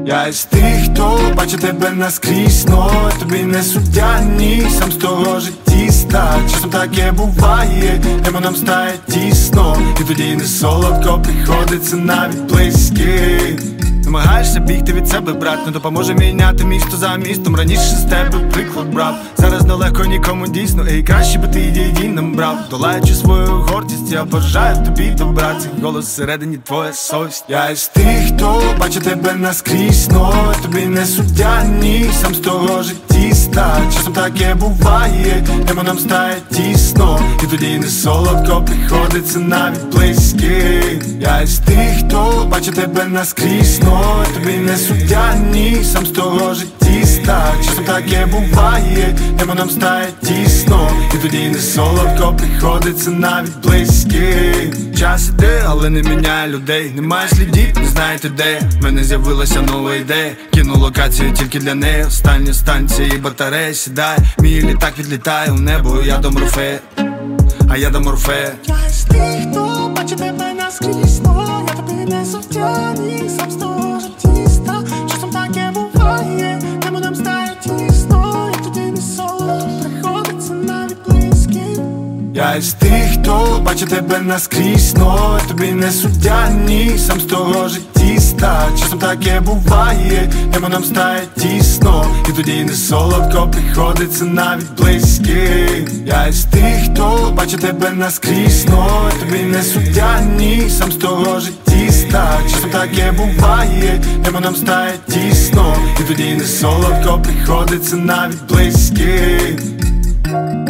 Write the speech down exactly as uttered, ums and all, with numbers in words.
Я із тих, хто бачить тебе наскрізь, но тобі не суддя, ні, сам з того життіста. Часом таке буває, небо нам стає тісно, і тоді не солодко приходиться навіть близький. Намагаєшся бігти від себе, брат, не допоможе міняти місто за містом. Раніше з тебе приклад брав, зараз нелегко нікому дійсно. Ей, краще би ти дій нам брав, долаючи свою гордість, я бажаю тобі добра. Цей голос всередині твоя совість. Я із тих, хто бачить тебе наскрізь, но тобі не суддя, ні, сам з того життіста. Часом таке буває, небо нам стає тісно, і тоді не солодко приходиться навіть близький. Я із тих, хто бачить тебе наскрізь, но тобі не суддя, ні, сам з того життіста. Часом таке буває, небо нам стає тісно, і тоді не солодко приходиться навіть близький. Час іде, але не міняє людей. Немає слідів, не знаєте де. В мене з'явилася нова ідея, кину локацію тільки для неї. Остання станція і батарея сідає, мій літак відлітає у небо, я до Морфея, а я до Морфея. Я із тих, хто бачить тебе наскрізь, но я тобі не суддя, ні, сам з того життіста. Часом таке буває, небо нам стає тісно, і тоді не солодко приходиться навіть близький. Я із тих, хто бачить тебе наскрізь, но тобі не суддя, ні, сам з того життіста. Часом таке буває, небо нам стає тісно, і тоді не солодко приходиться навіть близький. Я із тих, хто бачить тебе наскрізь, но тобі не суддя, ні, сам з того життіста. Часом таке буває, небо нам стає тісно, і тоді не солодко приходиться навіть близький.